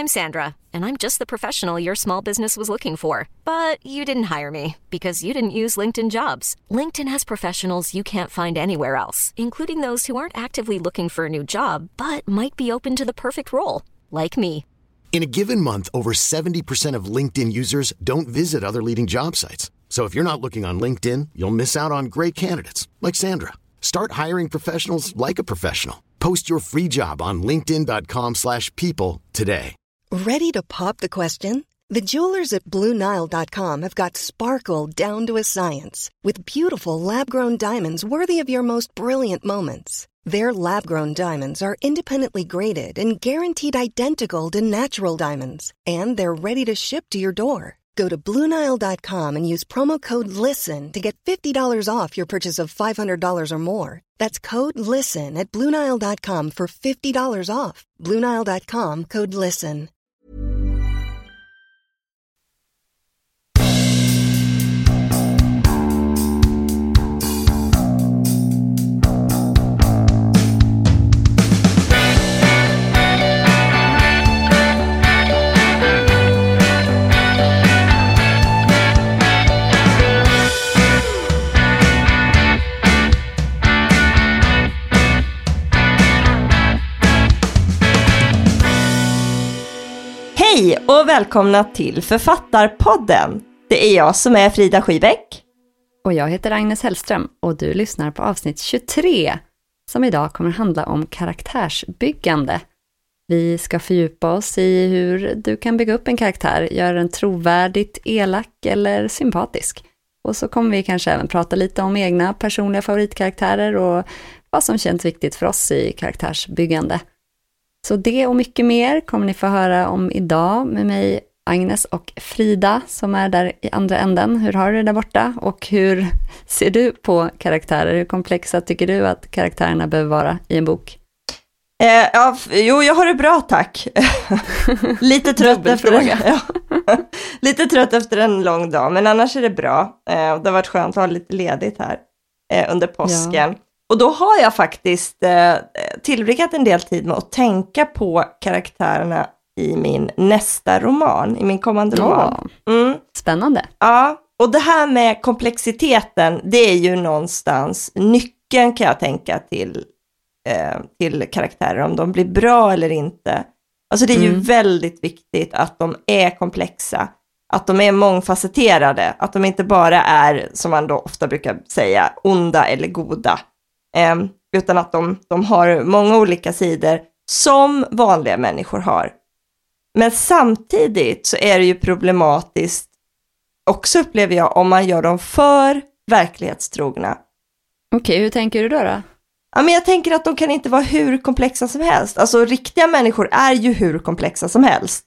I'm Sandra, and I'm just the professional your small business was looking for. But you didn't hire me because you didn't use LinkedIn Jobs. LinkedIn has professionals you can't find anywhere else, including those who aren't actively looking for a new job, but might be open to the perfect role, like me. In a given month, over 70% of LinkedIn users don't visit other leading job sites. So if you're not looking on LinkedIn, you'll miss out on great candidates like Sandra. Start hiring professionals like a professional. Post your free job on linkedin.com/people today. Ready to pop the question? The jewelers at BlueNile.com have got sparkle down to a science with beautiful lab-grown diamonds worthy of your most brilliant moments. Their lab-grown diamonds are independently graded and guaranteed identical to natural diamonds. And they're ready to ship to your door. Go to BlueNile.com and use promo code LISTEN to get $50 off your purchase of $500 or more. That's code LISTEN at BlueNile.com for $50 off. BlueNile.com, code LISTEN. Hej och välkomna till Författarpodden. Det är jag som är Frida Skibäck. Och jag heter Agnes Hellström och du lyssnar på avsnitt 23 som idag kommer handla om karaktärsbyggande. Vi ska fördjupa oss i hur du kan bygga upp en karaktär, göra den trovärdigt, elak eller sympatisk. Och så kommer vi kanske även prata lite om egna personliga favoritkaraktärer och vad som känns viktigt för oss i karaktärsbyggande. Så det och mycket mer kommer ni få höra om idag med mig, Agnes och Frida som är där i andra änden. Hur har du det där borta? Och hur ser du på karaktärer? Hur komplexa tycker du att karaktärerna behöver vara i en bok? Jag har det bra, tack. Lite trött Lite trött efter en lång dag, men annars är det bra. Det har varit skönt att ha lite ledigt här under påsken. Ja. Och då har jag faktiskt tillbringat en del tid med att tänka på karaktärerna i min nästa roman, i min kommande roman. Spännande. Ja, och det här med komplexiteten, det är ju någonstans nyckeln kan jag tänka till karaktärer, om de blir bra eller inte. Alltså det är ju väldigt viktigt att de är komplexa, att de är mångfacetterade, att de inte bara är, som man då ofta brukar säga, onda eller goda. Utan att de har många olika sidor som vanliga människor har. Men samtidigt så är det ju problematiskt också, upplever jag, om man gör dem för verklighetstrogna. Okej, hur tänker du då? Ja, men jag tänker att de kan inte vara hur komplexa som helst. Alltså riktiga människor är ju hur komplexa som helst.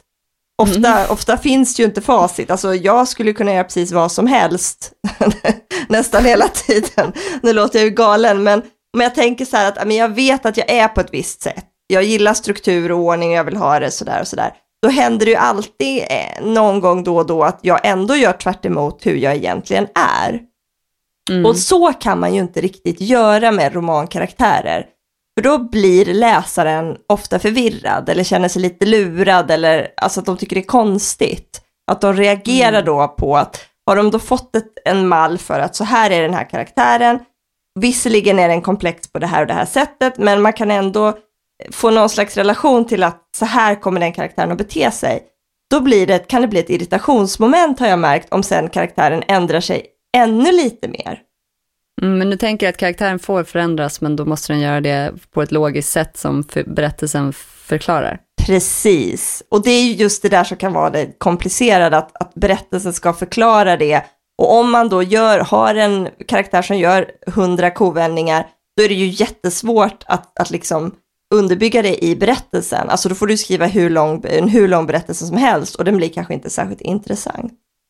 Ofta finns ju inte facit. Alltså jag skulle kunna göra precis vad som helst nästan hela tiden. Nu låter jag ju galen, men jag tänker så här att jag vet att jag är på ett visst sätt. Jag gillar struktur och ordning och jag vill ha det sådär och sådär. Då händer det ju alltid någon gång då och då att jag ändå gör tvärt emot hur jag egentligen är. Och så kan man ju inte riktigt göra med romankaraktärer. För då blir läsaren ofta förvirrad eller känner sig lite lurad, eller alltså att de tycker det är konstigt. Att de reagerar då på att har de då fått en mall för att så här är den här karaktären. Visserligen är den komplex på det här och det här sättet, men man kan ändå få någon slags relation till att så här kommer den karaktären att bete sig. Då kan det bli ett irritationsmoment, har jag märkt, om sen karaktären ändrar sig ännu lite mer. Men du tänker att karaktären får förändras, men då måste den göra det på ett logiskt sätt som berättelsen förklarar. Precis. Och det är ju just det där som kan vara det komplicerade, att berättelsen ska förklara det. Och om man då har en karaktär som gör 100 kovändningar, då är det ju jättesvårt att liksom underbygga det i berättelsen. Alltså då får du skriva hur lång berättelse som helst, och den blir kanske inte särskilt intressant.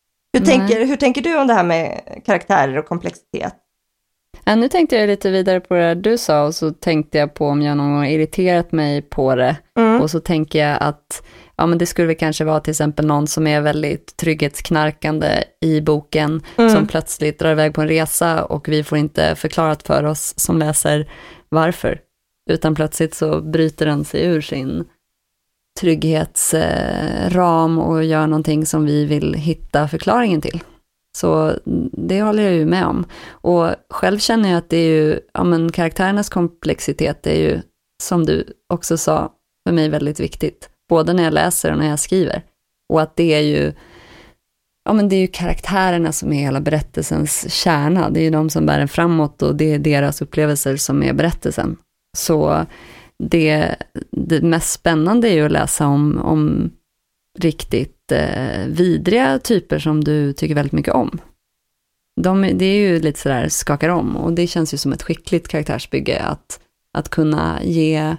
Hur tänker du om det här med karaktärer och komplexitet? Ja, nu tänkte jag lite vidare på det du sa, och så tänkte jag på om jag någon gång irriterat mig på det. Och så tänker jag att men det skulle väl kanske vara till exempel någon som är väldigt trygghetsknarkande i boken, som plötsligt drar iväg på en resa och vi får inte förklarat för oss som läser varför. Utan plötsligt så bryter den sig ur sin trygghetsram och gör någonting som vi vill hitta förklaringen till. Så det håller jag ju med om. Och själv känner jag att det är ju, ja men karaktärernas komplexitet är ju, som du också sa, för mig väldigt viktigt. Både när jag läser och när jag skriver. Och att det är ju, ja men det är ju karaktärerna som är hela berättelsens kärna. Det är ju de som bär en framåt och det är deras upplevelser som är berättelsen. Så det mest spännande är ju att läsa om riktigt vidriga typer som du tycker väldigt mycket om. Det är ju lite sådär skakar om, och det känns ju som ett skickligt karaktärsbygge att kunna ge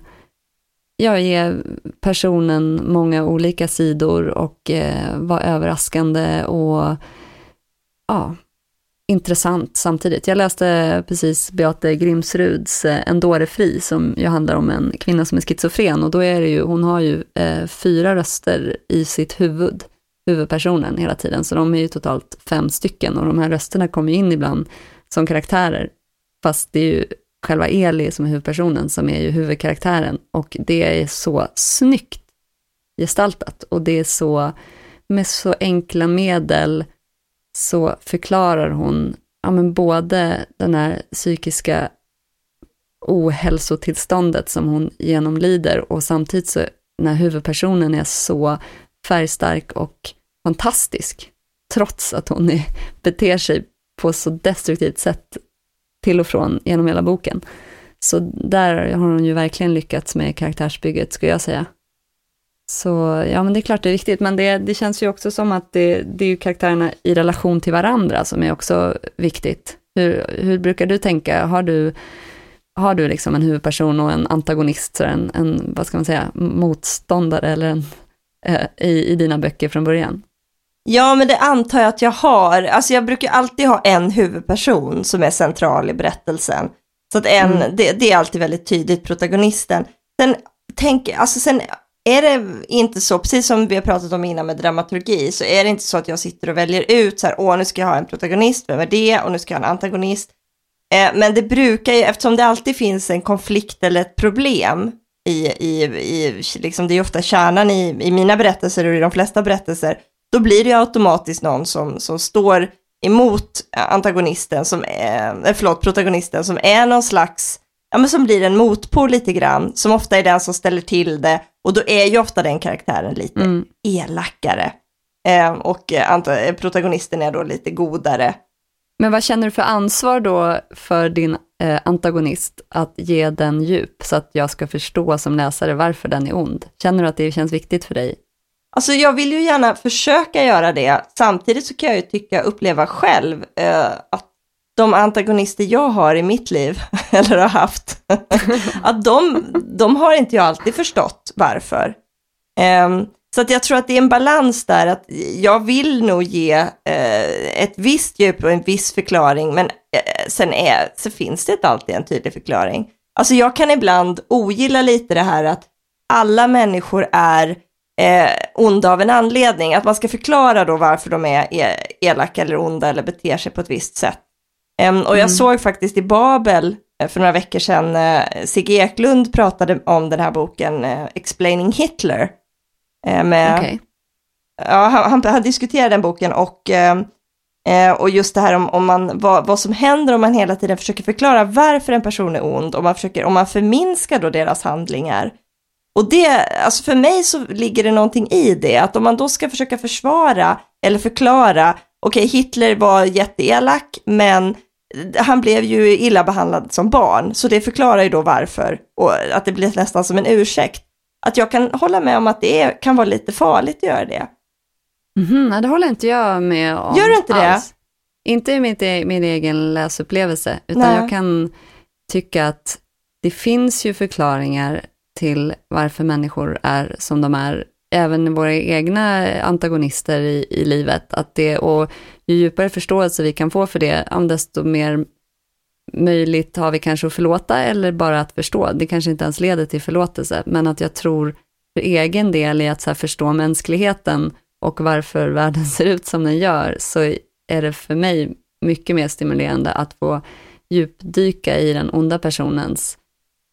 personen många olika sidor och vara överraskande och intressant samtidigt. Jag läste precis Beate Grimsruds En dåre fri, som ju handlar om en kvinna som är schizofren, och då är det ju, hon har ju 4 röster i sitt huvudpersonen hela tiden, så de är ju totalt 5 stycken, och de här rösterna kommer in ibland som karaktärer, fast det är ju själva Eli som är huvudpersonen som är ju huvudkaraktären, och det är så snyggt gestaltat, och det är så, med så enkla medel så förklarar hon både den här psykiska ohälsotillståndet som hon genomlider, och samtidigt så när huvudpersonen är så färgstark och fantastisk, trots att hon beter sig på så destruktivt sätt till och från genom hela boken. Så där har hon ju verkligen lyckats med karaktärsbygget, skulle jag säga. Så ja, men det är klart det är viktigt, men det känns ju också som att det är ju karaktärerna i relation till varandra som är också viktigt. Hur brukar du tänka? Har du liksom en huvudperson och en antagonist, så en vad ska man säga, motståndare eller i dina böcker från början? Ja, men det antar jag att jag har. Alltså jag brukar alltid ha en huvudperson som är central i berättelsen. Så att det är alltid väldigt tydligt protagonisten. Sen är det inte så, precis som vi har pratat om innan med dramaturgi, så är det inte så att jag sitter och väljer ut så här, nu ska jag ha en protagonist, vem är det? Och nu ska jag ha en antagonist. Men det brukar ju, eftersom det alltid finns en konflikt eller ett problem i liksom, det är ofta kärnan i mina berättelser och i de flesta berättelser, då blir det ju automatiskt någon som står emot protagonisten som är någon slags, men som blir en motpol lite grann, som ofta är den som ställer till det, och då är ju ofta den karaktären lite elakare. Och protagonisten är då lite godare. Men vad känner du för ansvar då för din antagonist att ge den djup, så att jag ska förstå som läsare varför den är ond? Känner du att det känns viktigt för dig? Alltså jag vill ju gärna försöka göra det. Samtidigt så kan jag ju uppleva själv att de antagonister jag har i mitt liv, eller har haft, att de har inte jag alltid förstått varför. Så att jag tror att det är en balans där, att jag vill nog ge ett visst djup och en viss förklaring, men så finns det inte alltid en tydlig förklaring. Alltså jag kan ibland ogilla lite det här att alla människor är onda av en anledning, att man ska förklara då varför de är elaka eller onda eller beter sig på ett visst sätt. Och jag såg faktiskt i Babel för några veckor sedan, Sigge Eklund pratade om den här boken Explaining Hitler. Han diskuterade den boken och just det här om vad som händer om man hela tiden försöker förklara varför en person är ond, om man förminskar då deras handlingar. Och det, alltså för mig så ligger det någonting i det, att om man då ska försöka försvara eller förklara, okej, Hitler var jätteelak, men han blev ju illa behandlad som barn, så det förklarar ju då varför, och att det blir nästan som en ursäkt. Att jag kan hålla med om att det kan vara lite farligt att göra det. Nej, det håller inte jag med om. Gör du inte alls. Det? Inte i min egen läsupplevelse, utan jag kan tycka att det finns ju förklaringar till varför människor är som de är, även våra egna antagonister i livet, att det, och ju djupare förståelse vi kan få för det, desto mer möjligt har vi kanske att förlåta, eller bara att förstå. Det kanske inte ens leder till förlåtelse, men att jag tror för egen del i att så här förstå mänskligheten och varför världen ser ut som den gör, så är det för mig mycket mer stimulerande att få djupdyka i den onda personens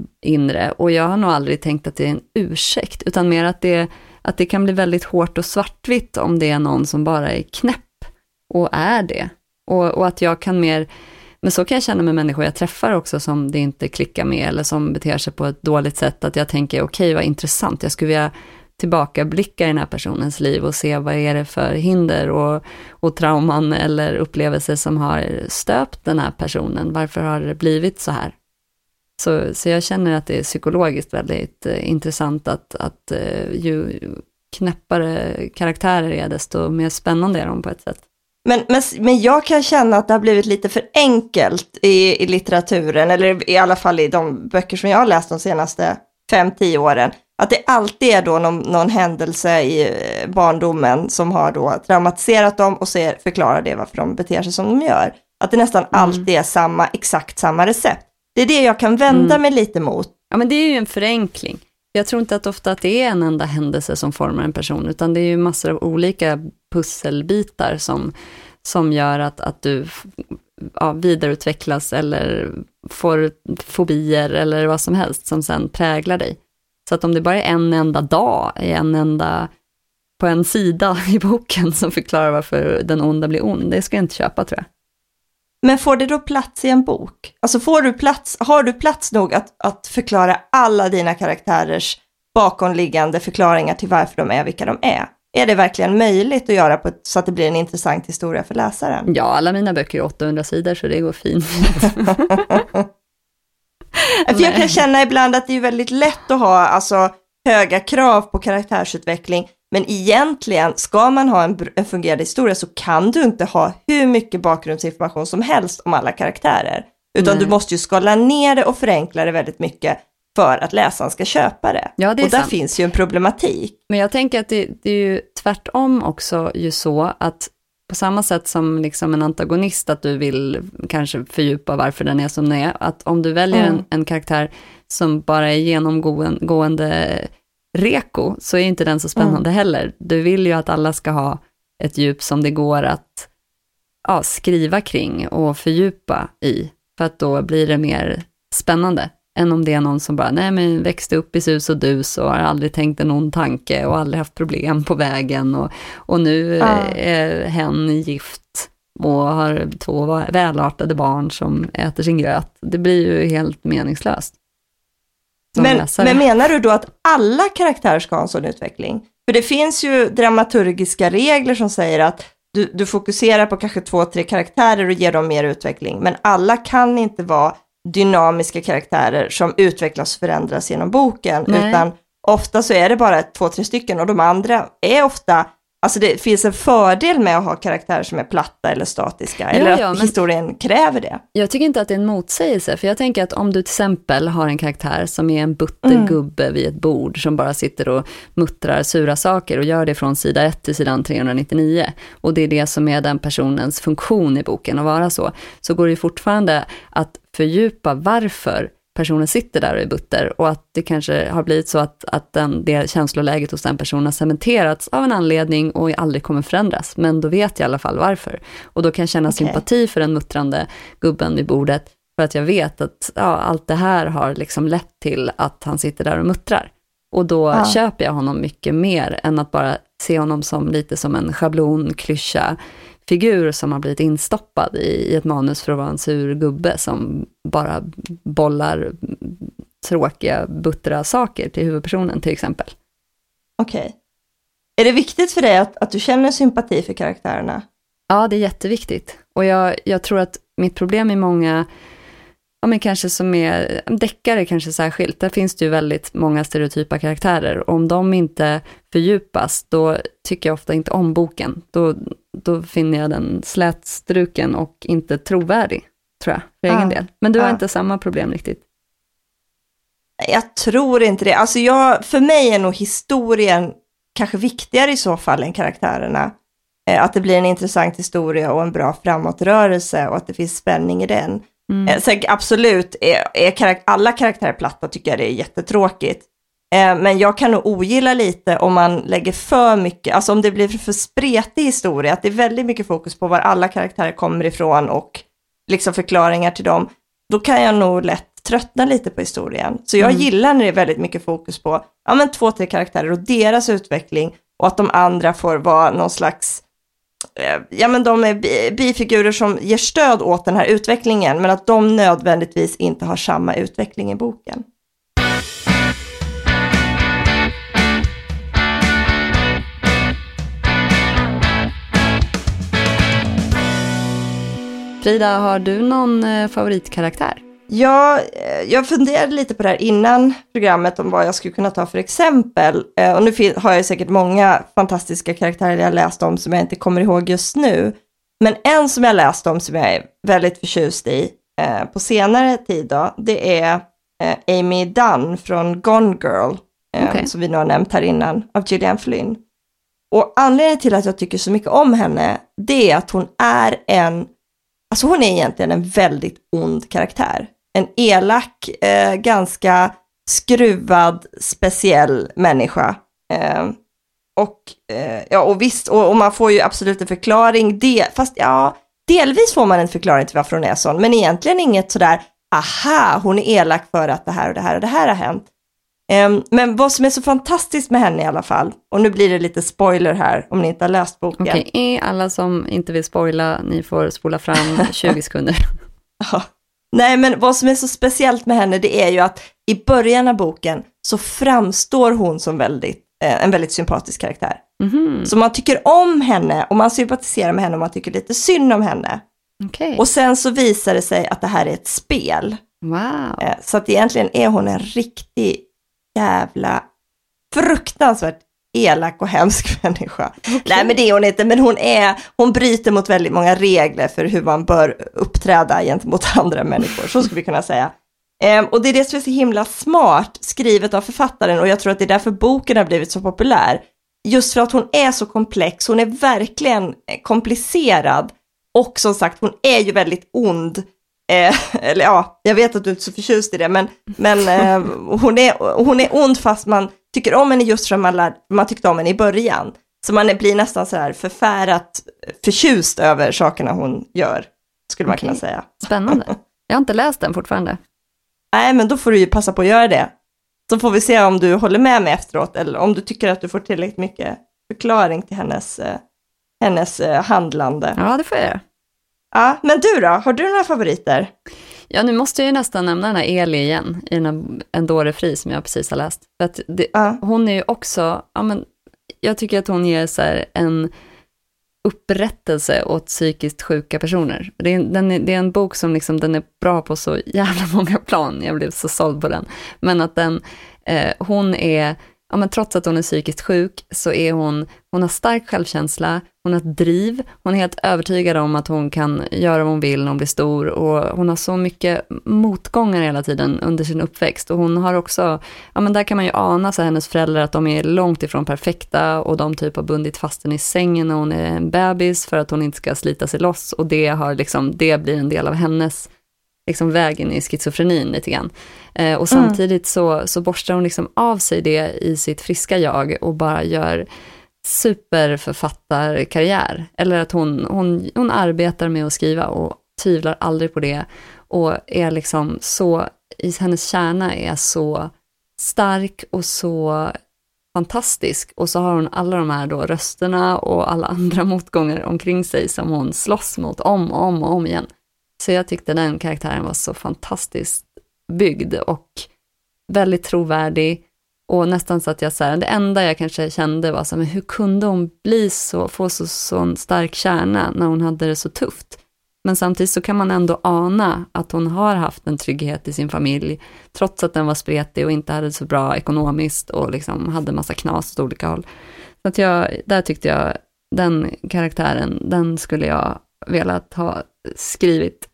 inre. Och jag har nog aldrig tänkt att det är en ursäkt, utan mer att det kan bli väldigt hårt och svartvitt om det är någon som bara är knäpp och är det. Och att jag kan mer, men så kan jag känna med människor jag träffar också som det inte klickar med eller som beter sig på ett dåligt sätt, att jag tänker okej, vad intressant, jag skulle vilja tillbakablicka i den här personens liv och se vad är det för hinder och trauman eller upplevelser som har stöpt den här personen. Varför har det blivit så här? Så jag känner att det är psykologiskt väldigt intressant att ju knäppare karaktärer är, desto mer spännande är de på ett sätt. Men jag kan känna att det har blivit lite för enkelt i litteraturen, eller i alla fall i de böcker som jag har läst de senaste 5-10 åren. Att det alltid är då någon händelse i barndomen som har då traumatiserat dem och förklarar det varför de beter sig som de gör. Att det nästan alltid är exakt samma recept. Det är det jag kan vända mig lite mot. Ja, men det är ju en förenkling. Jag tror inte att ofta att det är en enda händelse som formar en person, utan det är ju massor av olika pusselbitar som gör att du vidareutvecklas eller får fobier eller vad som helst som sen präglar dig. Så att om det bara är en enda dag, på en sida i boken som förklarar varför den onda blir ond, det ska jag inte köpa, tror jag. Men får det då plats i en bok? Alltså har du plats nog att förklara alla dina karaktärers bakomliggande förklaringar till varför de är vilka de är? Är det verkligen möjligt att göra så att det blir en intressant historia för läsaren? Ja, alla mina böcker är 800 sidor så det går fint. För jag kan känna ibland att det är väldigt lätt att ha höga krav på karaktärsutveckling. Men egentligen, ska man ha en fungerande historia så kan du inte ha hur mycket bakgrundsinformation som helst om alla karaktärer. Utan du måste ju skala ner det och förenkla det väldigt mycket för att läsaren ska köpa det. Ja, det är och där sant. finns ju en problematik. Men jag tänker att det är ju tvärtom också ju så att på samma sätt som liksom en antagonist, att du vill kanske fördjupa varför den är som den är, att om du väljer en karaktär som bara är genomgående reko, så är inte den så spännande heller. Du vill ju att alla ska ha ett djup som det går att skriva kring och fördjupa i, för att då blir det mer spännande än om det är någon som bara växte upp i sus och dus och har aldrig tänkt en ond tanke och aldrig haft problem på vägen och nu är hen gift och har 2 välartade barn som äter sin gröt. Det blir ju helt meningslöst. Men menar du då att alla karaktärer ska ha en sån utveckling? För det finns ju dramaturgiska regler som säger att du fokuserar på kanske 2-3 karaktärer och ger dem mer utveckling. Men alla kan inte vara dynamiska karaktärer som utvecklas och förändras genom boken. Nej. Utan ofta så är det bara 2-3 stycken och de andra är ofta... Alltså det finns en fördel med att ha karaktärer som är platta eller statiska. Eller att historien kräver det. Jag tycker inte att det är en motsägelse. För jag tänker att om du till exempel har en karaktär som är en buttergubbe vid ett bord. Som bara sitter och muttrar sura saker. Och gör det från sida 1 till sidan 399. Och det är det som är den personens funktion i boken att vara så. Så går det ju fortfarande att fördjupa varför personen sitter där och är butter, och att det kanske har blivit så att det känsloläget hos den personen har cementerats av en anledning och aldrig kommer förändras, men då vet jag i alla fall varför, och då kan jag känna sympati för den muttrande gubben vid bordet, för att jag vet att allt det här har liksom lett till att han sitter där och muttrar, och då köper jag honom mycket mer än att bara se honom som lite som en schablonklyscha figur som har blivit instoppad i ett manus för att vara en sur gubbe som bara bollar tråkiga, buttra saker till huvudpersonen till exempel. Okej. Är det viktigt för dig att du känner sympati för karaktärerna? Ja, det är jätteviktigt. Och jag tror att mitt problem är många, men kanske som är deckare kanske särskilt, där finns det ju väldigt många stereotypa karaktärer. Om de inte fördjupas, då tycker jag ofta inte om boken. Då finner jag den slätstruken och inte trovärdig, tror jag, för egen del. Men du har inte samma problem riktigt. Jag tror inte det. Alltså för mig är nog historien kanske viktigare i så fall än karaktärerna. Att det blir en intressant historia och en bra framåtrörelse och att det finns spänning i den. Så absolut, är alla karaktärer platta tycker jag det är jättetråkigt. Men jag kan nog ogilla lite om man lägger för mycket, alltså om det blir för spretig historia, att det är väldigt mycket fokus på var alla karaktärer kommer ifrån och liksom förklaringar till dem. Då kan jag nog lätt tröttnar lite på historien. Så jag gillar när det är väldigt mycket fokus på 2-3 karaktärer och deras utveckling, och att de andra får vara någon slags de är bifigurer som ger stöd åt den här utvecklingen, men att de nödvändigtvis inte har samma utveckling i boken. Frida, har du någon favoritkaraktär? Ja, jag funderade lite på det här innan programmet om vad jag skulle kunna ta för exempel. Och nu har jag säkert många fantastiska karaktärer jag läst om som jag inte kommer ihåg just nu. Men en som jag läst om som jag är väldigt förtjust i på senare tid då, det är Amy Dunn från Gone Girl. Som vi nu har nämnt här innan, av Gillian Flynn. Och anledningen till att jag tycker så mycket om henne, det är att hon är hon är egentligen en väldigt ond karaktär. En elak, ganska skruvad, speciell människa. Och visst, och man får ju absolut en förklaring. Delvis får man en förklaring till varför hon är sån. Men egentligen inget sådär, hon är elak för att det här och det här och det här har hänt. Men vad som är så fantastiskt med henne i alla fall, och nu blir det lite spoiler här om ni inte har läst boken. Okej, alla som inte vill spoila, ni får spola fram 20 sekunder. Ja. Nej, men vad som är så speciellt med henne, det är ju att i början av boken så framstår hon som en väldigt sympatisk karaktär. Mm-hmm. Så man tycker om henne och man sympatiserar med henne och man tycker lite synd om henne. Okay. Och sen så visar det sig att det här är ett spel. Wow. Så att egentligen är hon en riktig jävla fruktansvärt elak och hemsk människa. Okay. Nej, men det är hon inte, men hon bryter mot väldigt många regler för hur man bör uppträda gentemot andra människor, så skulle vi kunna säga. Och det är det som är så himla smart skrivet av författaren, och jag tror att det är därför boken har blivit så populär. Just för att hon är så komplex, hon är verkligen komplicerad, och som sagt, hon är ju väldigt ond. Eller ja, jag vet att du inte är så förtjust i det, men hon är ond fast man tycker om henne just för att man tyckte om henne i början. Så man blir nästan så här förtjust över sakerna hon gör, skulle man kunna säga. Spännande. Jag har inte läst den fortfarande. Nej, men då får du ju passa på att göra det. Så får vi se om du håller med mig efteråt, eller om du tycker att du får tillräckligt mycket förklaring till hennes handlande. Ja, det får jag göra. Ja, men du då? Har du några favoriter? Ja, nu måste jag ju nästan nämna den här Eli igen i den här Endore Fri som jag precis har läst. För att hon är ju också, jag tycker att hon ger så här en upprättelse åt psykiskt sjuka personer. Det är en bok som liksom, den är bra på så jävla många plan. Jag blev så såld på den. Men att hon är, trots att hon är psykiskt sjuk så är hon har stark självkänsla, hon har ett driv, hon är helt övertygad om att hon kan göra vad hon vill när hon blir stor, och hon har så mycket motgångar hela tiden under sin uppväxt, och hon har också, där kan man ju ana så hennes föräldrar att de är långt ifrån perfekta, och de typ har bundit fast henne i sängen när hon är en bebis för att hon inte ska slita sig loss, och det blir en del av hennes vägen i schizofrenin lite grann. Och samtidigt så borstar hon av sig det i sitt friska jag och bara gör superförfattarkarriär. Eller att hon arbetar med att skriva och tvivlar aldrig på det, och är så, i hennes kärna är så stark och så fantastisk, och så har hon alla de här då rösterna och alla andra motgångar omkring sig som hon slåss mot om och om igen. Så jag tyckte den karaktären var så fantastiskt byggd och väldigt trovärdig, och nästan så att det enda jag kanske kände var hur kunde hon få så stark kärna när hon hade det så tufft. Men samtidigt så kan man ändå ana att hon har haft en trygghet i sin familj, trots att den var spretig och inte hade så bra ekonomiskt och hade massa knas åt olika håll. Så att där tyckte jag den karaktären, den skulle jag velat ha skrivit.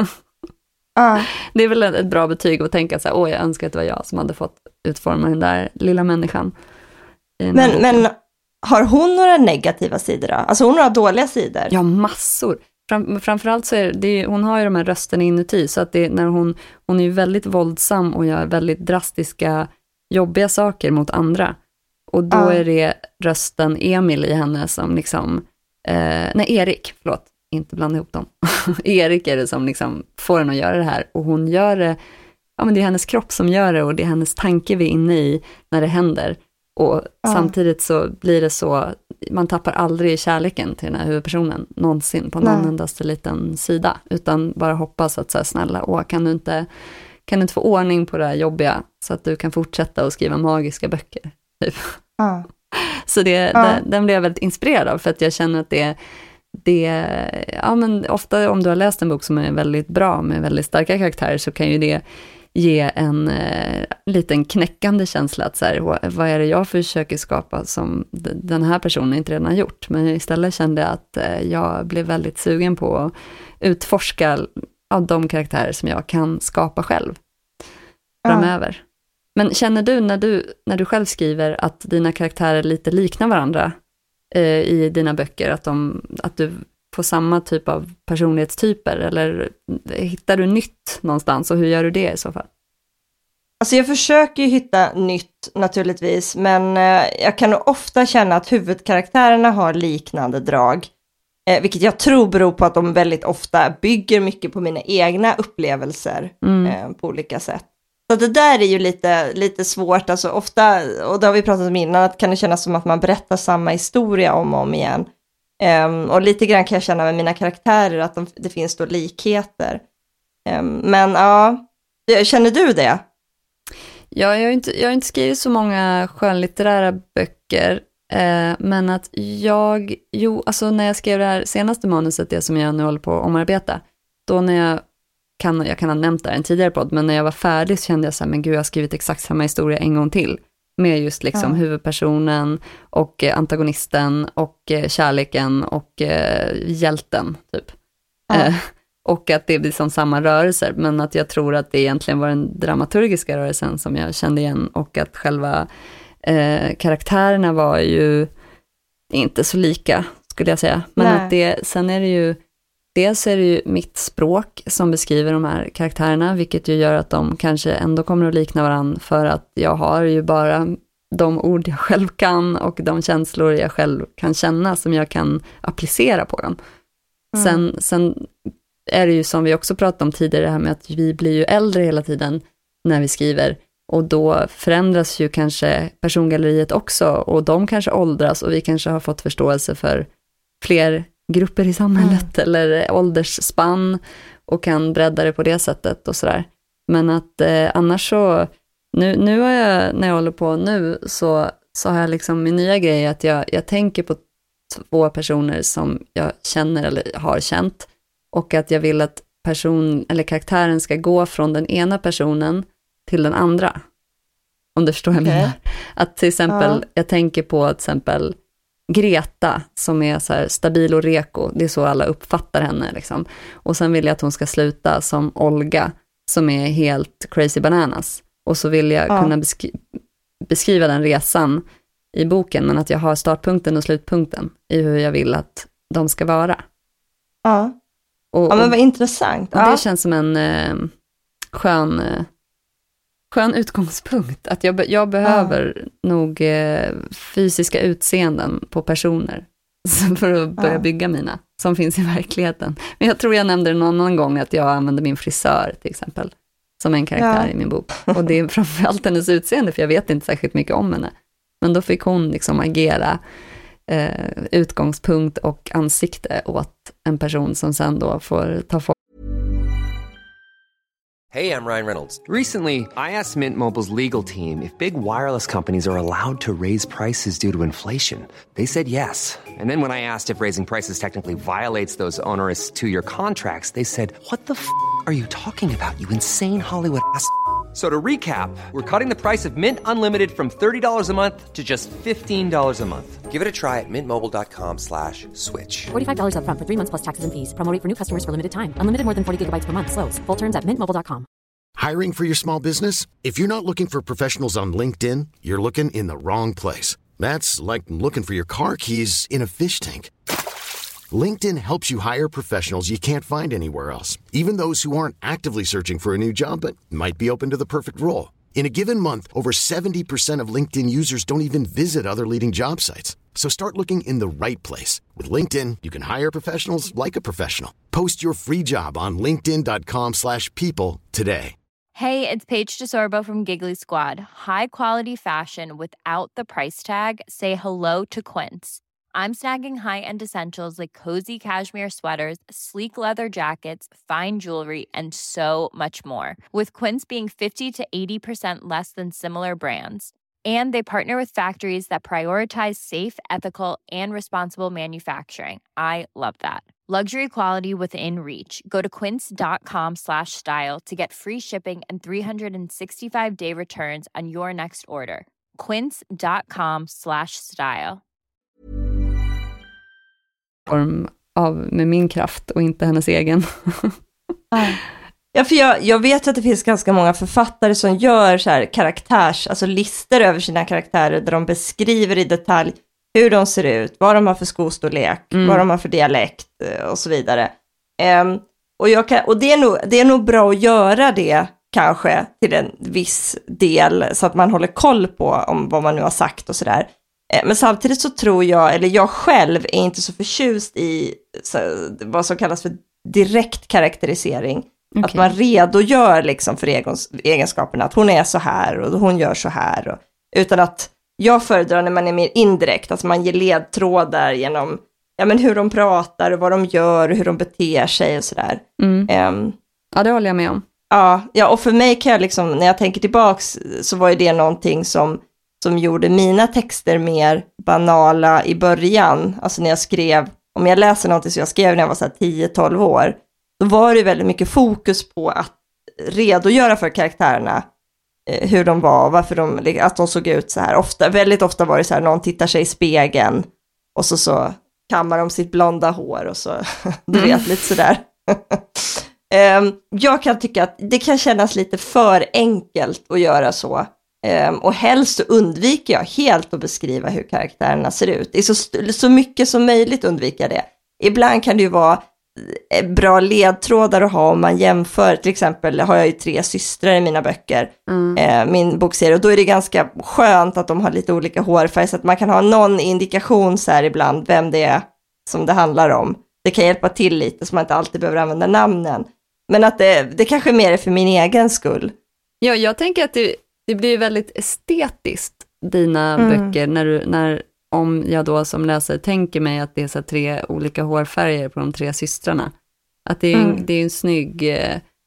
Det är väl ett bra betyg att tänka jag önskar att det var jag som hade fått utforma den där lilla människan. Men har hon några negativa sidor då? Alltså hon har några dåliga sidor? Ja, massor. Framförallt så är det, hon har ju de här rösterna inuti, så att det, när hon är ju väldigt våldsam och gör väldigt drastiska, jobbiga saker mot andra. Och då är det rösten Emil i henne som Erik, förlåt. Inte blanda ihop dem. Erik är det som får henne att göra det här. Och hon gör det men det är hennes kropp som gör det och det är hennes tanke vi är inne i när det händer. Och samtidigt så blir det så, man tappar aldrig kärleken till den här huvudpersonen någonsin på någon endaste liten sida, utan bara hoppas att så här, snälla, kan du inte få ordning på det här jobbiga så att du kan fortsätta och skriva magiska böcker. Typ. Så den blev jag väldigt inspirerad av, för att jag känner att men ofta om du har läst en bok som är väldigt bra med väldigt starka karaktärer, så kan ju det ge en liten knäckande känsla att så här, vad är det jag försöker skapa som den här personen inte redan har gjort. Men istället kände jag att jag blev väldigt sugen på att utforska av de karaktärer som jag kan skapa själv framöver. Men känner du när du själv skriver att dina karaktärer lite liknar varandra i dina böcker, att du får samma typ av personlighetstyper, eller hittar du nytt någonstans, och hur gör du det i så fall? Alltså jag försöker ju hitta nytt naturligtvis, men jag kan nog ofta känna att huvudkaraktärerna har liknande drag, vilket jag tror beror på att de väldigt ofta bygger mycket på mina egna upplevelser på olika sätt. Så det där är ju lite svårt, alltså ofta, och det har vi pratat om innan, att kan det kännas som att man berättar samma historia om och om igen. Och lite grann kan jag känna med mina karaktärer att det finns då likheter. Men ja, känner du det? Ja, jag har inte skrivit så många skönlitterära böcker, men att alltså när jag skrev det här senaste manuset, det som jag nu håller på att omarbeta, då när jag kan ha nämnt det här en tidigare podd, men när jag var färdig så kände jag så här, men gud, jag har skrivit exakt samma historia en gång till, med just liksom huvudpersonen och antagonisten och kärleken och hjälten typ. Och att det blir som samma rörelser, men att jag tror att det egentligen var den dramaturgiska rörelsen som jag kände igen, och att själva karaktärerna var ju inte så lika, skulle jag säga. Men att sen är det ju, dels är det ju mitt språk som beskriver de här karaktärerna, vilket ju gör att de kanske ändå kommer att likna varandra, för att jag har ju bara de ord jag själv kan och de känslor jag själv kan känna som jag kan applicera på dem. Sen är det ju, som vi också pratade om tidigare, det här med att vi blir ju äldre hela tiden när vi skriver, och då förändras ju kanske persongalleriet också, och de kanske åldras, och vi kanske har fått förståelse för fler grupper i samhället eller åldersspann och kan bredda det på det sättet och sådär. Men att annars så nu har jag, när jag håller på nu, så har jag liksom min nya grej att jag tänker på 2 personer som jag känner eller har känt, och att jag vill att karaktären ska gå från den ena personen till den andra. Om du förstår vad jag menar. Att till exempel, jag tänker på till exempel Greta, som är så här stabil och reko. Det är så alla uppfattar henne liksom. Och sen vill jag att hon ska sluta som Olga, som är helt crazy bananas. Och så vill jag kunna beskriva den resan i boken, men att jag har startpunkten och slutpunkten i hur jag vill att de ska vara. Men vad intressant. Och det känns som en skön utgångspunkt. Att jag behöver nog fysiska utseenden på personer för att börja bygga mina, som finns i verkligheten. Men jag tror jag nämnde det någon annan gång, att jag använde min frisör till exempel som en karaktär i min bok. Och det är framförallt hennes utseende, för jag vet inte särskilt mycket om henne. Men då fick hon liksom agera utgångspunkt och ansikte åt en person som sen då får ta form. Hey, I'm Ryan Reynolds. Recently, I asked Mint Mobile's legal team if big wireless companies are allowed to raise prices due to inflation. They said yes. And then when I asked if raising prices technically violates those onerous 2-year contracts, they said, "What the f*** are you talking about, you insane Hollywood ass?" So to recap, we're cutting the price of Mint Unlimited from $30 a month to just $15 a month. Give it a try at mintmobile.com/switch. $45 up front for 3 months plus taxes and fees. Promo rate for new customers for limited time. Unlimited more than 40 gigabytes per month slows. Full terms at mintmobile.com. Hiring for your small business? If you're not looking for professionals on LinkedIn, you're looking in the wrong place. That's like looking for your car keys in a fish tank. LinkedIn helps you hire professionals you can't find anywhere else, even those who aren't actively searching for a new job but might be open to the perfect role. In a given month, over 70% of LinkedIn users don't even visit other leading job sites. So start looking in the right place. With LinkedIn, you can hire professionals like a professional. Post your free job on linkedin.com/people today. Hey, it's Paige DeSorbo from Giggly Squad. High quality fashion without the price tag. Say hello to Quince. I'm snagging high-end essentials like cozy cashmere sweaters, sleek leather jackets, fine jewelry, and so much more. With Quince being 50 to 80% less than similar brands. And they partner with factories that prioritize safe, ethical, and responsible manufacturing. I love that. Luxury quality within reach. Go to quince.com/style to get free shipping and 365-day returns on your next order. Quince.com/style. Form av med min kraft och inte hennes egen. Ja, för jag vet att det finns ganska många författare som gör så här alltså lister över sina karaktärer där de beskriver i detalj hur de ser ut, vad de har för skostorlek, vad de har för dialekt och så vidare. Och det är nog bra att göra det kanske till en viss del så att man håller koll på om vad man nu har sagt och sådär. Men samtidigt så tror jag, eller jag själv är inte så förtjust i vad som kallas för direkt karaktärisering. Okay. Att man redogör liksom för egenskaperna, att hon är så här och hon gör så här. Utan att jag föredrar när man är mer indirekt, att man ger ledtrådar genom hur de pratar och vad de gör och hur de beter sig och sådär. Ja, det håller jag med om. Ja, och för mig kan jag liksom, när jag tänker tillbaks så var ju det någonting som gjorde mina texter mer banala i början. Alltså när jag skrev, om jag läser någonting som jag skrev när jag var så här 10-12 år, då var det väldigt mycket fokus på att redogöra för karaktärerna, hur de var, varför att de såg ut så här. Väldigt ofta var det så här, någon tittar sig i spegeln och så kammar de sitt blonda hår och så, du vet, lite sådär. Jag kan tycka att det kan kännas lite för enkelt att göra så. Och helst så undviker jag helt att beskriva hur karaktärerna ser ut. Det är så mycket som möjligt undvika det. Ibland kan det ju vara bra ledtrådar att ha om man jämför. Till exempel har jag ju 3 systrar i mina böcker, min bokserie, och då är det ganska skönt att de har lite olika hårfärg så att man kan ha någon indikation så här ibland vem det är som det handlar om. Det kan hjälpa till lite så man inte alltid behöver använda namnen. Men att det kanske mer är för min egen skull. Ja, jag tänker att det blir väldigt estetiskt, dina böcker, när om jag då som läsare tänker mig att det är så 3 olika hårfärger på de 3 systrarna. Att det är en snygg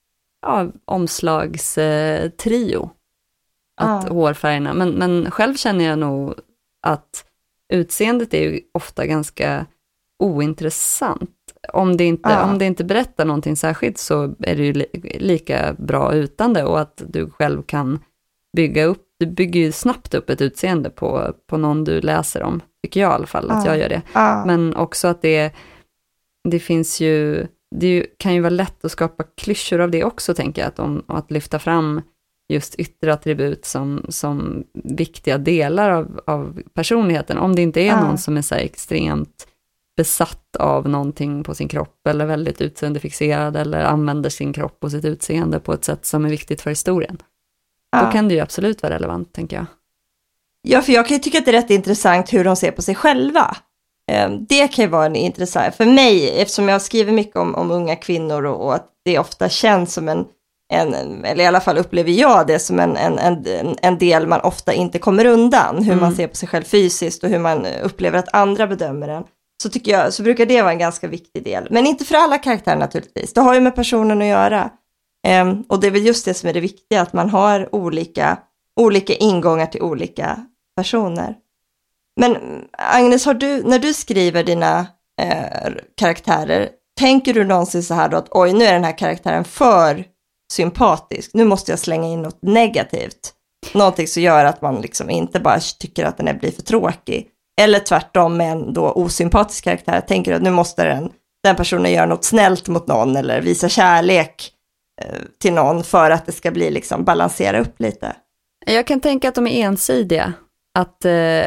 omslagstrio. Att hårfärgerna. Men själv känner jag nog att utseendet är ju ofta ganska ointressant. Om det inte berättar någonting särskilt så är det ju lika bra utan det, och att du själv kan du bygger ju snabbt upp ett utseende på någon du läser om, tycker jag i alla fall att jag gör det. Men också att det finns ju, kan ju vara lätt att skapa klyschor av det också, tänker jag, att lyfta fram just yttre attribut som viktiga delar av personligheten. Om det inte är någon som är så här extremt besatt av någonting på sin kropp eller väldigt utseendefixerad eller använder sin kropp och sitt utseende på ett sätt som är viktigt för historien. Då kan det ju absolut vara relevant, tänker jag. Ja, för jag kan ju tycka att det är rätt intressant hur de ser på sig själva. Det kan ju vara intressant. För mig, eftersom jag skriver mycket om unga kvinnor och att det ofta känns som en eller i alla fall upplever jag det som en del man ofta inte kommer undan. Hur man ser på sig själv fysiskt och hur man upplever att andra bedömer den. Så brukar det vara en ganska viktig del. Men inte för alla karaktärer naturligtvis. Det har ju med personen att göra. Och det är väl just det som är det viktiga, att man har olika ingångar till olika personer. Men Agnes, när du skriver dina karaktärer, tänker du någonsin så här då att oj, nu är den här karaktären för sympatisk, nu måste jag slänga in något negativt, någonting som gör att man liksom inte bara tycker att den blir för tråkig, eller tvärtom med en då osympatisk karaktär, tänker att nu måste den personen göra något snällt mot någon eller visa kärlek till någon för att det ska bli liksom balansera upp lite. Jag kan tänka att de är ensidiga, att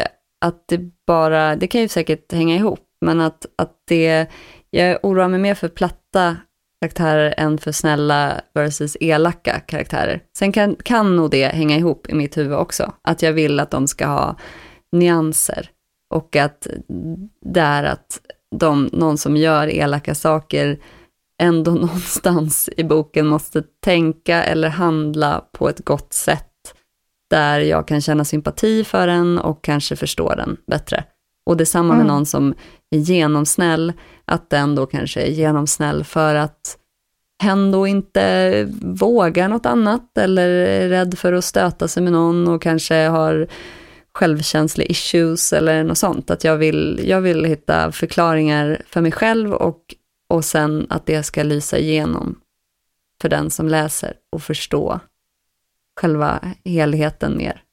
det kan ju säkert hänga ihop, men att jag oroar mig mer för platta karaktärer än för snälla versus elaka karaktärer. Sen kan nog det hänga ihop i mitt huvud också, att jag vill att de ska ha nyanser, och att någon som gör elaka saker ändå någonstans i boken måste tänka eller handla på ett gott sätt där jag kan känna sympati för den och kanske förstå den bättre. Och detsamma med någon som är genomsnäll, att den då kanske är genomsnäll för att hen då inte vågar något annat eller är rädd för att stöta sig med någon och kanske har självkänslig issues eller något sånt. Att jag vill hitta förklaringar för mig själv och sen att det ska lysa igenom för den som läser och förstå själva helheten mer.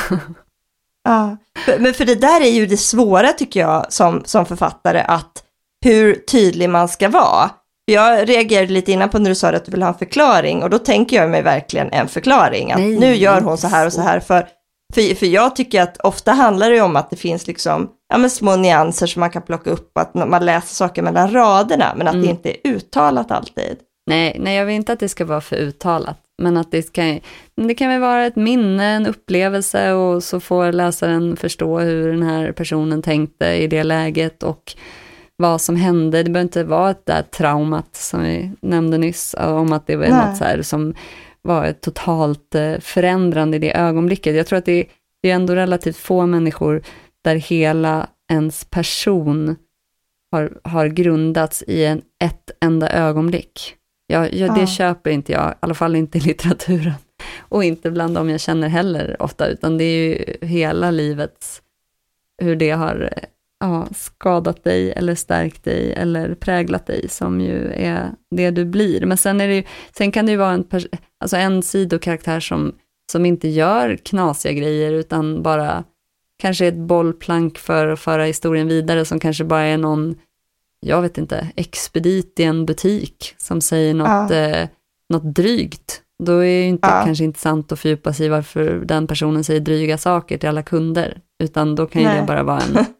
Ja, men för det där är ju det svåra tycker jag som författare, att hur tydlig man ska vara. Jag reagerade lite innan på när du sa att du vill ha en förklaring, och då tänker jag mig verkligen en förklaring. Att nu gör hon så här och så här, för jag tycker att ofta handlar det om att det finns liksom, små nyanser som man kan plocka upp, att man läser saker mellan raderna, men att det inte är uttalat alltid. Nej, jag vill inte att det ska vara för uttalat, men att det kan väl vara ett minne, en upplevelse, och så får läsaren förstå hur den här personen tänkte i det läget och vad som hände. Det behöver inte vara ett där traumat som vi nämnde nyss, om att det var något så här som var ett totalt förändrande i det ögonblicket. Jag tror att det är ändå relativt få människor där hela ens person har grundats i ett enda ögonblick. Det köper inte jag, i alla fall inte i litteraturen. Och inte bland dem jag känner heller ofta, utan det är ju hela livets, hur det har skadat dig eller stärkt dig eller präglat dig, som ju är det du blir. Men sen kan det ju vara en sidokaraktär som inte gör knasiga grejer, utan bara kanske ett bollplank för att föra historien vidare, som kanske bara är någon, jag vet inte, expedit i en butik som säger något drygt. Då är det ju inte kanske intressant att fördjupa sig i varför den personen säger dryga saker till alla kunder, utan då kan ju det bara vara en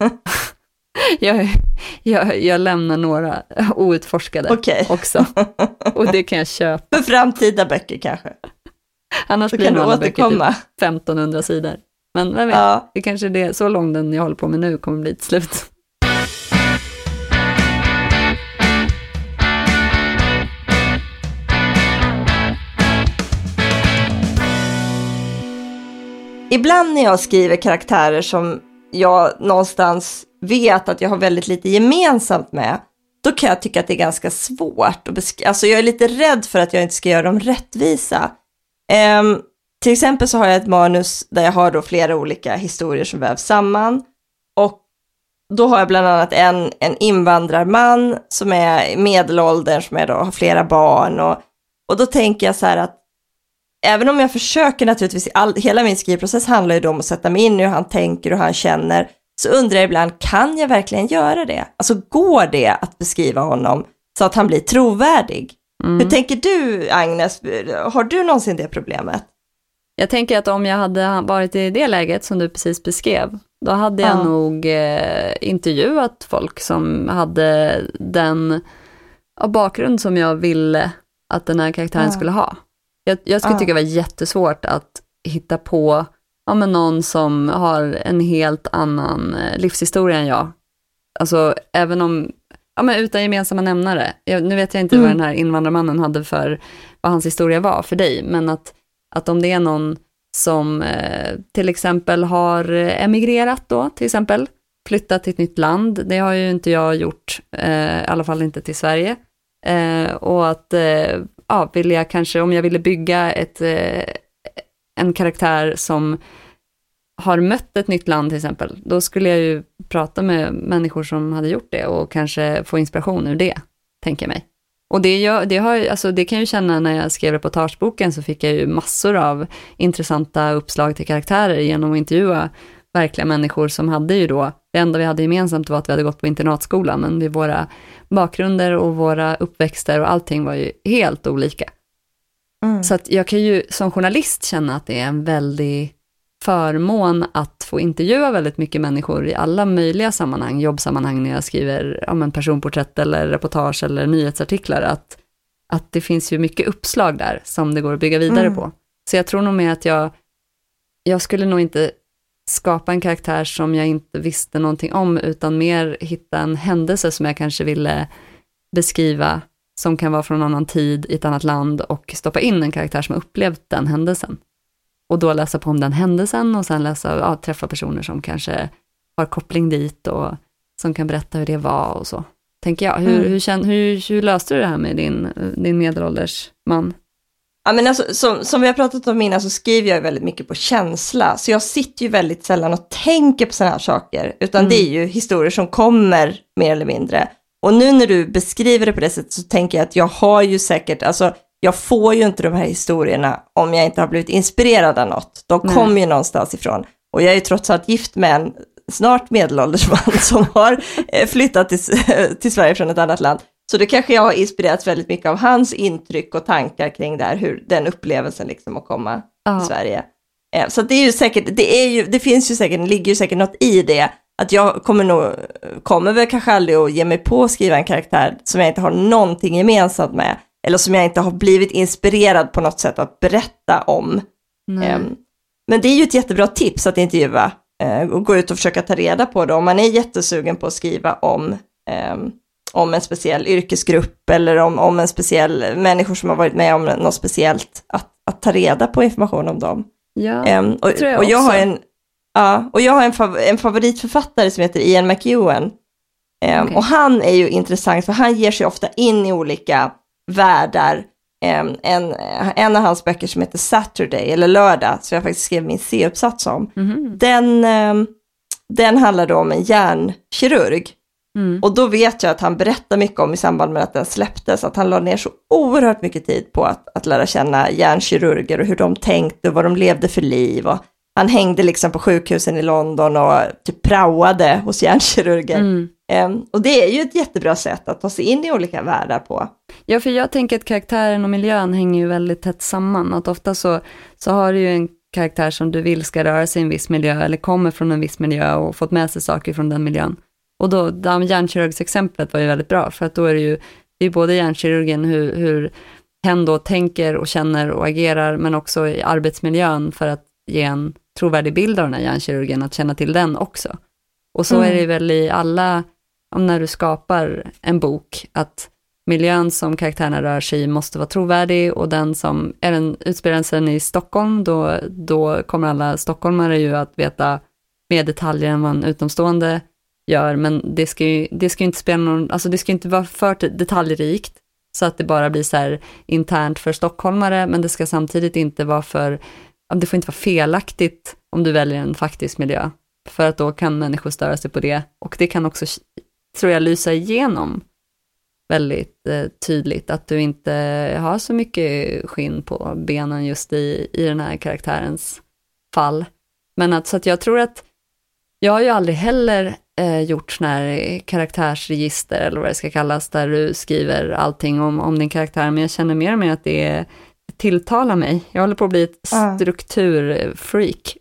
jag lämnar några outforskade också, och det kan jag köpa för framtida böcker kanske. Annars blir det alla böcker typ 1500 sidor, men vem vet, det kanske är det, så lång den jag håller på med nu kommer bli till slut. Ibland när jag skriver karaktärer som jag någonstans vet att jag har väldigt lite gemensamt med, då kan jag tycka att det är ganska svårt att alltså jag är lite rädd för att jag inte ska göra dem rättvisa. Till exempel så har jag ett manus där jag har då flera olika historier som vävs samman, och då har jag bland annat en invandrarman som är medelåldern, som har flera barn, och då tänker jag så här att även om jag försöker naturligtvis, hela min skrivprocess handlar ju då om att sätta mig in i hur han tänker och hur han känner, så undrar jag ibland, kan jag verkligen göra det? Alltså går det att beskriva honom så att han blir trovärdig? Hur tänker du, Agnes? Har du någonsin det problemet? Jag tänker att om jag hade varit i det läget som du precis beskrev, då hade jag nog intervjuat folk som hade den bakgrund som jag ville att den här karaktären skulle ha. Jag skulle tycka det var jättesvårt att hitta på någon som har en helt annan livshistoria än jag. Alltså även om, utan gemensamma nämnare. Nu vet jag inte vad den här invandrarmannen hade för, vad hans historia var för dig, men att om det är någon som till exempel har emigrerat då, till exempel flyttat till ett nytt land, det har ju inte jag gjort, i alla fall inte till Sverige, och att vill jag kanske, om jag ville bygga en karaktär som har mött ett nytt land till exempel, då skulle jag ju prata med människor som hade gjort det och kanske få inspiration ur det, tänker jag mig. Och det kan jag ju känna när jag skrev reportageboken, så fick jag ju massor av intressanta uppslag till karaktärer genom att intervjua verkliga människor som hade ju då, det enda vi hade gemensamt var att vi hade gått på internatskolan, men våra bakgrunder och våra uppväxter och allting var ju helt olika. Så att jag kan ju som journalist känna att det är en väldig förmån att få intervjua väldigt mycket människor i alla möjliga sammanhang, jobbsammanhang, när jag skriver personporträtt eller reportage eller nyhetsartiklar, att det finns ju mycket uppslag där som det går att bygga vidare på. Så jag tror nog mer att jag skulle nog inte skapa en karaktär som jag inte visste någonting om, utan mer hitta en händelse som jag kanske ville beskriva som kan vara från en annan tid i ett annat land och stoppa in en karaktär som har upplevt den händelsen. Och då läsa på om den händelsen och sen träffa personer som kanske har koppling dit och som kan berätta hur det var och så. Tänker jag. Hur löste du det här med din medelålders man? Ja, men alltså, som vi har pratat om innan så skriver jag väldigt mycket på känsla. Så jag sitter ju väldigt sällan och tänker på sådana här saker. Utan det är ju historier som kommer mer eller mindre. Och nu när du beskriver det på det sättet så tänker jag att jag har ju säkert, alltså jag får ju inte de här historierna om jag inte har blivit inspirerad av något. De kommer ju någonstans ifrån. Och jag är ju trots allt gift med en snart medelålders man som har flyttat till Sverige från ett annat land. Så det kanske jag har inspirerats väldigt mycket av hans intryck och tankar kring där, hur den upplevelsen liksom att komma till Sverige. Så det är ju säkert, det finns ju säkert, det ligger ju säkert något i det. Att jag kommer väl kanske aldrig att ge mig på att skriva en karaktär som jag inte har någonting gemensamt med. Eller som jag inte har blivit inspirerad på något sätt att berätta om. Men det är ju ett jättebra tips att intervjua. Och gå ut och försöka ta reda på det. Om man är jättesugen på att skriva om en speciell yrkesgrupp. Eller om en speciell människor som har varit med om något speciellt. Att ta reda på information om dem. Ja, och jag har en favoritförfattare som heter Ian McEwan. Okay. Och han är ju intressant för han ger sig ofta in i olika världar. En av hans böcker som heter Saturday eller Lördag, så jag faktiskt skrev min C-uppsats om. Den handlar då om en hjärnkirurg. Och då vet jag att han berättar mycket om i samband med att den släpptes, att han la ner så oerhört mycket tid på att lära känna hjärnkirurger och hur de tänkte och vad de levde för liv. Och han hängde liksom på sjukhusen i London och typ praoade hos hjärnkirurger. Och det är ju ett jättebra sätt att ta sig in i olika världar på. Ja, för jag tänker att karaktären och miljön hänger ju väldigt tätt samman. Att ofta så har du ju en karaktär som du vill ska röra sig i en viss miljö eller kommer från en viss miljö och fått med sig saker från den miljön. Och då, hjärnkirurgsexemplet var ju väldigt bra, för att då är det är både hjärnkirurgen hur hen då tänker och känner och agerar, men också i arbetsmiljön för att ge en trovärdig bild av den här hjärnkirurgen, att känna till den också. Och så är det väl i alla, när du skapar en bok, att miljön som karaktärerna rör sig i måste vara trovärdig, och den som utspelar sig i Stockholm, då kommer alla stockholmare ju att veta mer detaljer än vad en utomstående gör, men det ska ju inte spela någon, alltså det ska inte vara för detaljrikt så att det bara blir så här internt för stockholmare, men det ska samtidigt inte vara det får inte vara felaktigt om du väljer en faktisk miljö, för att då kan människor störa sig på det, och det kan också, tror jag, lysa igenom väldigt tydligt att du inte har så mycket skinn på benen just i den här karaktärens fall. Men så att jag tror att jag har ju aldrig heller gjort sån här karaktärsregister eller vad det ska kallas, där du skriver allting om din karaktär, men jag känner mer och mer att det tilltalar mig. Jag håller på att bli ett strukturfreak.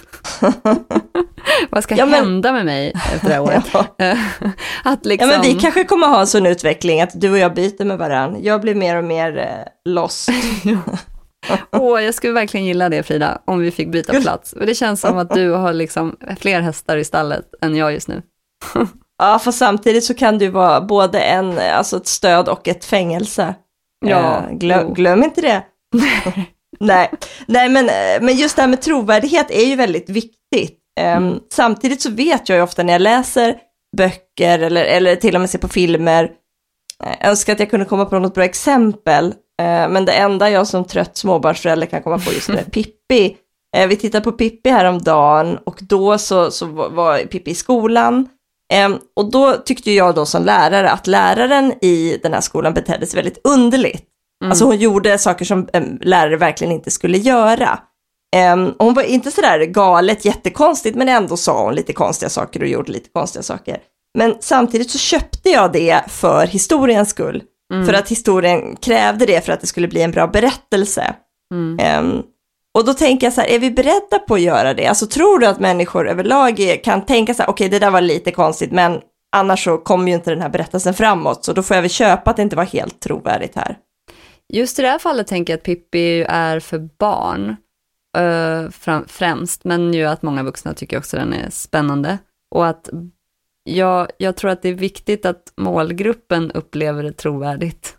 Vad ska hända med mig efter det här året? Att liksom... Ja, men vi kanske kommer ha en sån utveckling att du och jag byter med varandra. Jag blir mer och mer lost. Jag skulle verkligen gilla det, Frida, om vi fick byta plats. Och det känns som att du har liksom fler hästar i stallet än jag just nu. Ja, för samtidigt så kan du vara både ett stöd och ett fängelse. Ja. Glöm inte det. Nej, men just det här med trovärdighet är ju väldigt viktigt. Samtidigt så vet jag ju ofta när jag läser böcker eller till och med ser på filmer, önskar att jag kunde komma på något bra exempel, men det enda jag som trött småbarnsförälder kan komma på just nu är Pippi. Vi tittade på Pippi häromdagen, och då så var Pippi i skolan, och då tyckte jag då som lärare att läraren i den här skolan betedde sig väldigt underligt. Alltså hon gjorde saker som lärare verkligen inte skulle göra. Hon var inte sådär galet jättekonstigt, men ändå sa hon lite konstiga saker och gjorde lite konstiga saker. Men samtidigt så köpte jag det för historiens skull. För att historien krävde det för att det skulle bli en bra berättelse. Och då tänker jag så här, är vi beredda på att göra det? Alltså tror du att människor överlag kan tänka så här, okej, det där var lite konstigt, men annars så kommer ju inte den här berättelsen framåt, så då får jag väl köpa att det inte var helt trovärdigt här. Just i det här fallet tänker jag att Pippi är för barn främst, men ju att många vuxna tycker också den är spännande. Och att jag tror att det är viktigt att målgruppen upplever det trovärdigt.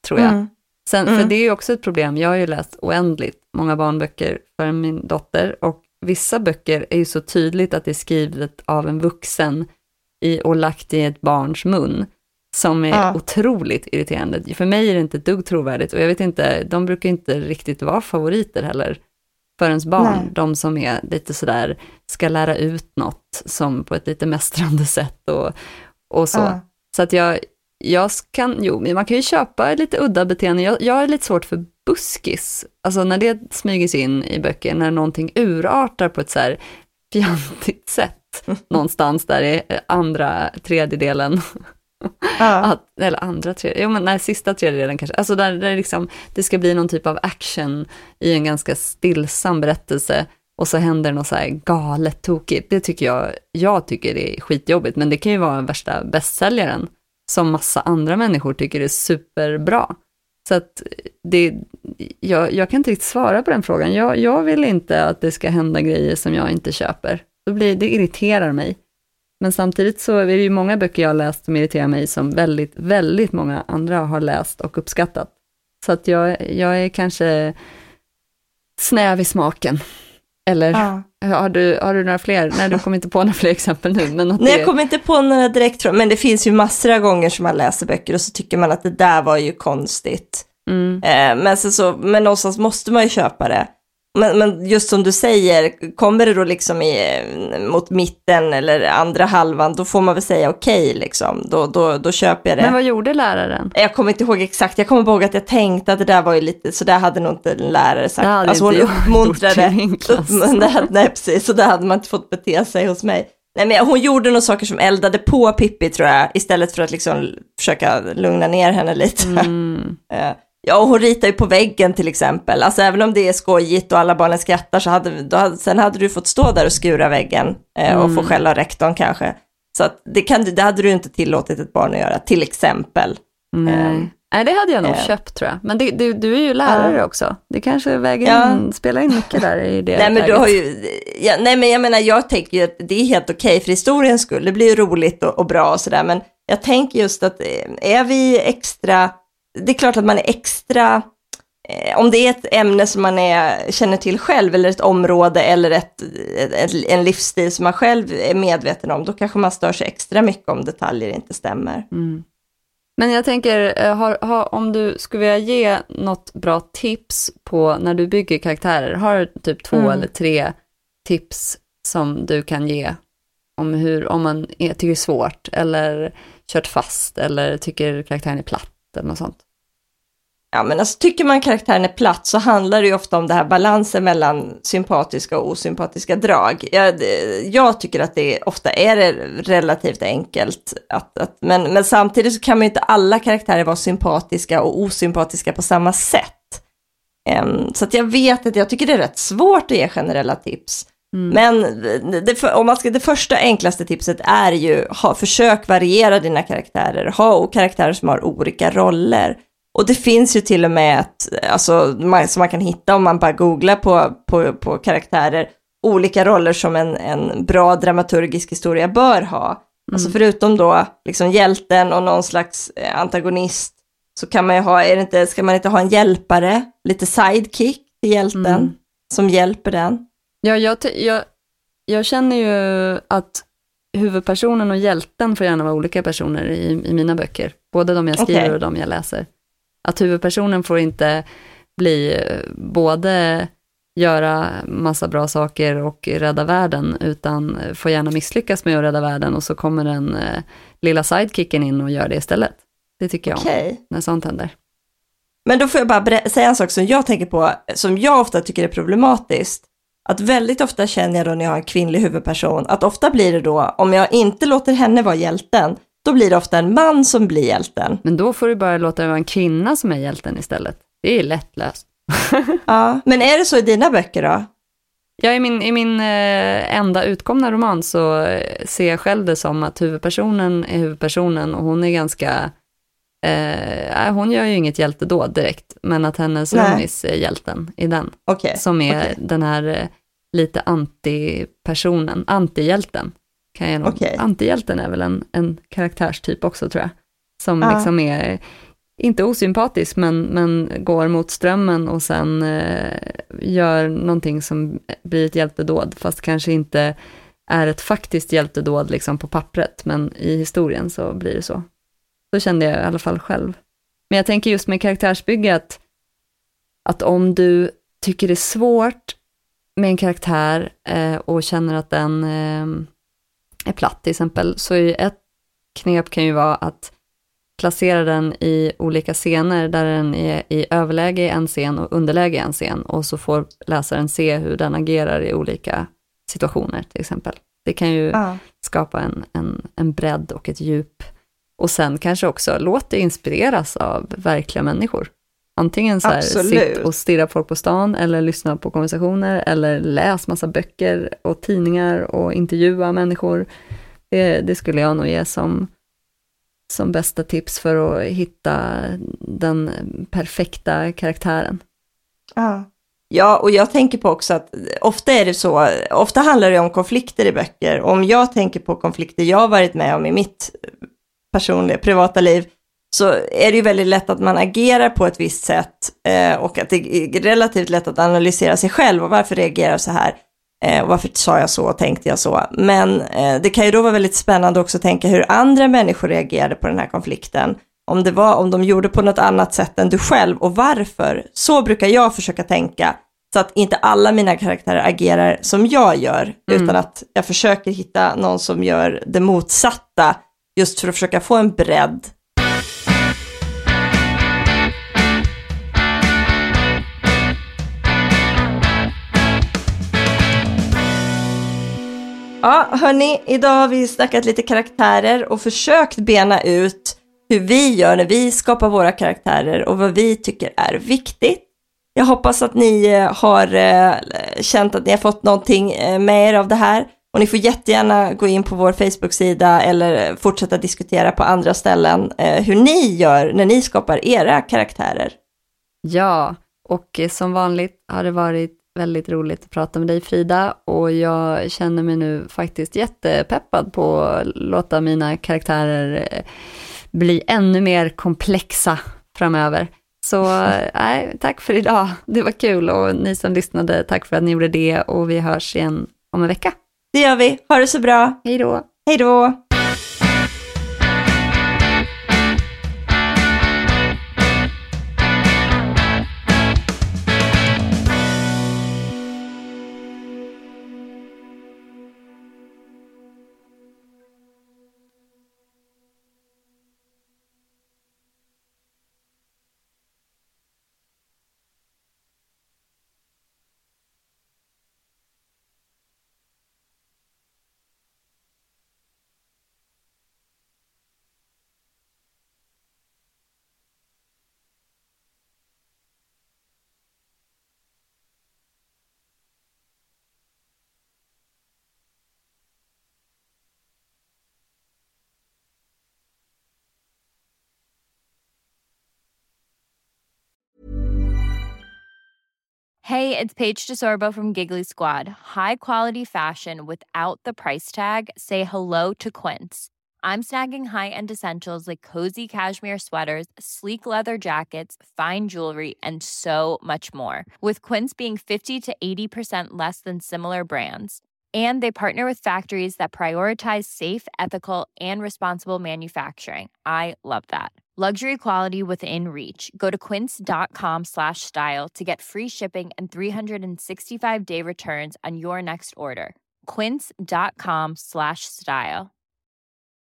tror jag. Sen, för det är ju också ett problem. Jag har ju läst oändligt många barnböcker för min dotter, och vissa böcker är ju så tydligt att det är skrivet av en vuxen och lagt i ett barns mun, som är otroligt irriterande. För mig är det inte ett dugg trovärdigt, och jag vet inte, de brukar inte riktigt vara favoriter heller för ens barn. Nej. De som är lite sådär, ska lära ut något som på ett lite mästrande sätt och så. Så att man kan ju köpa lite udda beteende. Jag är lite svårt för buskis. Alltså när det smyger in i böcker, när någonting urartar på ett så här fjantigt sätt någonstans där i andra tredjedelen. Sista tredjedelen kanske. Alltså där liksom, det ska bli någon typ av action i en ganska stillsam berättelse, och så händer något så här galet tokigt. Det tycker jag tycker det är skitjobbigt, men det kan ju vara värsta bästsäljaren som massa andra människor tycker är superbra. Så att jag kan inte riktigt svara på den frågan. Jag vill inte att det ska hända grejer som jag inte köper. Det irriterar mig. Men samtidigt så är det ju många böcker jag har läst som irriterar mig, som väldigt, väldigt många andra har läst och uppskattat. Så att jag är kanske snäv i smaken. Eller har du några fler? Nej, du kommer inte på några fler exempel nu. Men nej, jag kommer inte på några direkt, men det finns ju massor av gånger som man läser böcker och så tycker man att det där var ju konstigt. Men någonstans måste man ju köpa det. Men just som du säger, kommer det då liksom mot mitten eller andra halvan, då får man väl säga okej, liksom. Då köper jag det. Men vad gjorde läraren? Jag kommer inte ihåg exakt. Jag kommer ihåg att jag tänkte att det där var ju lite, så där hade nog inte en lärare sagt. Alltså hon uppmuntrade. Nej, precis. Så där hade man inte fått bete sig hos mig. Nej, men hon gjorde några saker som eldade på Pippi, tror jag, istället för att liksom försöka lugna ner henne lite. Ja, och hon ritar ju på väggen till exempel. Alltså även om det är skojigt och alla barnen skrattar, så sen hade du fått stå där och skura väggen och få skälla rektorn kanske. Så att det hade du inte tillåtit ett barn att göra, till exempel. Nej, det hade jag nog köpt, tror jag. Men du är ju lärare också. Det kanske spelar in mycket där i det. Nej, men du har ju, nej, men jag menar, jag tänker ju att det är helt okej för historiens skull. Det blir ju roligt och bra och sådär. Men jag tänker just att är vi extra... Det är klart att man är extra, om det är ett ämne som man känner till själv, eller ett område eller en livsstil som man själv är medveten om, då kanske man stör sig extra mycket om detaljer inte stämmer. Men jag tänker, om du skulle vilja ge något bra tips på när du bygger karaktärer, har du typ 2 eller 3 tips som du kan ge om man tycker det är svårt, eller kört fast, eller tycker karaktären är platt eller något sånt? Ja, men alltså, tycker man karaktären är platt, så handlar det ju ofta om det här balansen mellan sympatiska och osympatiska drag. Jag tycker att det ofta är relativt enkelt. Men samtidigt så kan man ju inte alla karaktärer vara sympatiska och osympatiska på samma sätt. Så att jag vet att jag tycker det är rätt svårt att ge generella tips. Men det första enklaste tipset är ju försök variera dina karaktärer. Ha karaktärer som har olika roller. Och det finns ju till och med som man kan hitta om man bara googlar på karaktärer, olika roller som en bra dramaturgisk historia bör ha. Alltså förutom då liksom hjälten och någon slags antagonist, så kan man ju ska man inte ha en hjälpare, lite sidekick till hjälten som hjälper den? Ja, jag känner ju att huvudpersonen och hjälten får gärna vara olika personer i mina böcker. Både de jag skriver och de jag läser. Att huvudpersonen får inte både göra massa bra saker och rädda världen, utan får gärna misslyckas med att rädda världen, och så kommer den lilla sidekicken in och gör det istället. Det tycker jag om, när sånt händer. Men då får jag bara säga en sak som jag tänker på, som jag ofta tycker är problematiskt. Att väldigt ofta känner jag då när jag har en kvinnlig huvudperson, att ofta blir det då, om jag inte låter henne vara hjälten, då blir det ofta en man som blir hjälten. Men då får du bara låta det vara en kvinna som är hjälten istället. Det är lättlöst. Ja, men är det så i dina böcker då? Ja, i min enda utkomna roman så ser jag själv det som att huvudpersonen är huvudpersonen, och hon är ganska... hon gör ju inget hjälte då direkt, men att hennes roomies är hjälten i den. Som är den här lite antipersonen, antihjälten. Antihjälten är väl en karaktärstyp också, tror jag. Som liksom är inte osympatisk, men går mot strömmen och sen gör någonting som blir ett hjältedåd, fast kanske inte är ett faktiskt hjältedåd liksom på pappret, men i historien så blir det så. Så kände jag i alla fall själv. Men jag tänker just med karaktärsbygge att om du tycker det är svårt med en karaktär och känner att den är platt till exempel, så är ett knep kan ju vara att placera den i olika scener där den är i överläge i en scen och underläge i en scen, och så får läsaren se hur den agerar i olika situationer till exempel. Det kan ju skapa en bredd och ett djup. Och sen kanske också låt dig inspireras av verkliga människor. Antingen så här, sitt och stirra folk på stan, eller lyssna på konversationer, eller läs massa böcker och tidningar och intervjua människor. Det skulle jag nog ge som bästa tips för att hitta den perfekta karaktären. Ja, och jag tänker på också att ofta är det så, ofta handlar det om konflikter i böcker. Om jag tänker på konflikter jag varit med om i mitt personliga, privata liv, så är det ju väldigt lätt att man agerar på ett visst sätt och att det är relativt lätt att analysera sig själv och varför reagerar jag så här och varför sa jag så och tänkte jag så. Men det kan ju då vara väldigt spännande också att tänka hur andra människor reagerade på den här konflikten. Om de gjorde på något annat sätt än du själv och varför. Så brukar jag försöka tänka, så att inte alla mina karaktärer agerar som jag gör, utan att jag försöker hitta någon som gör det motsatta, just för att försöka få en bredd. Ja, hörni, idag har vi snackat lite karaktärer och försökt bena ut hur vi gör när vi skapar våra karaktärer och vad vi tycker är viktigt. Jag hoppas att ni har känt att ni har fått någonting med er av det här. Och ni får jättegärna gå in på vår Facebook-sida eller fortsätta diskutera på andra ställen hur ni gör när ni skapar era karaktärer. Ja, och som vanligt har det varit väldigt roligt att prata med dig, Frida, och jag känner mig nu faktiskt jättepeppad på att låta mina karaktärer bli ännu mer komplexa framöver. Så tack för idag, det var kul, och ni som lyssnade, tack för att ni gjorde det, och vi hörs igen om en vecka. Det gör vi, ha det så bra. Hej då. Hej då. Hey, it's Paige DeSorbo from Giggly Squad. High quality fashion without the price tag. Say hello to Quince. I'm snagging high-end essentials like cozy cashmere sweaters, sleek leather jackets, fine jewelry, and so much more. With Quince being 50 to 80% less than similar brands. And they partner with factories that prioritize safe, ethical, and responsible manufacturing. I love that. Luxury quality within reach. Go to quince.com/style to get free shipping and 365-day returns on your next order. Quince.com/style.